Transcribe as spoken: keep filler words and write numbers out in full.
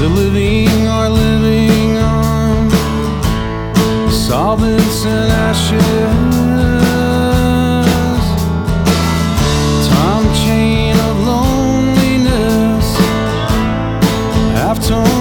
The living are living on solvents and ashes. Time chain of loneliness, half-tone